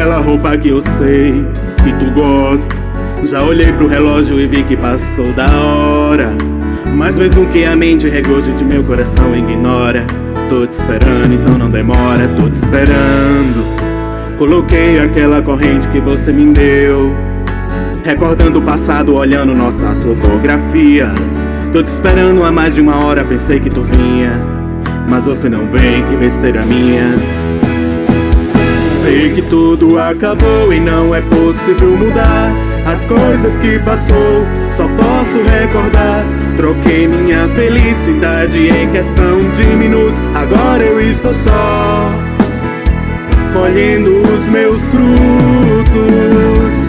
aquela roupa que eu sei que tu gosta. Já olhei pro relógio e vi que passou da hora, mas mesmo que a mente regoje de meu coração ignora. Tô te esperando, então não demora, tô te esperando. Coloquei aquela corrente que você me deu, recordando o passado, olhando nossas fotografias. Tô te esperando há mais de uma hora, pensei que tu vinha, mas você não vem, que besteira minha. Sei que tudo acabou e não é possível mudar as coisas que passou, só posso recordar. Troquei minha felicidade em questão de minutos. Agora eu estou só, colhendo os meus frutos.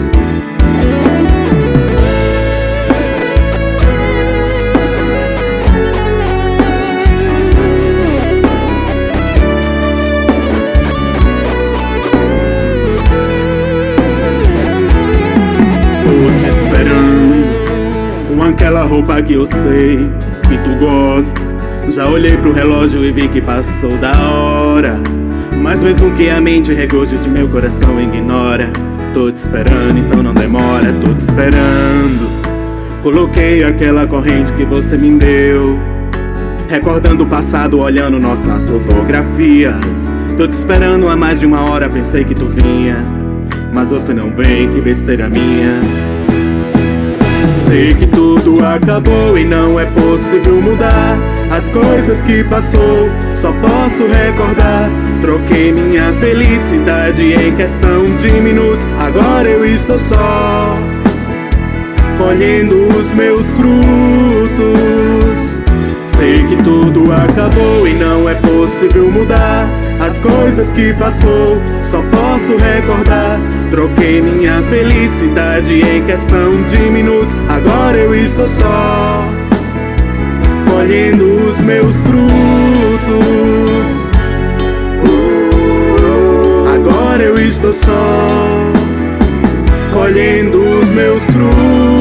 Com aquela roupa que eu sei que tu gosta. Já olhei pro relógio e vi que passou da hora, mas mesmo que a mente regoje de meu coração ignora. Tô te esperando, então não demora, tô te esperando. Coloquei aquela corrente que você me deu, recordando o passado, olhando nossas fotografias. Tô te esperando há mais de uma hora, pensei que tu vinha, mas você não vem, que besteira minha. Sei que tudo acabou e não é possível mudar as coisas que passou, só posso recordar. Troquei minha felicidade em questão de minutos. Agora eu estou só, colhendo os meus frutos. Sei que tudo acabou e não é possível mudar as coisas que passou, só posso recordar. Troquei minha felicidade em questão de minutos. Agora eu estou só, colhendo os meus frutos. Agora eu estou só, colhendo os meus frutos.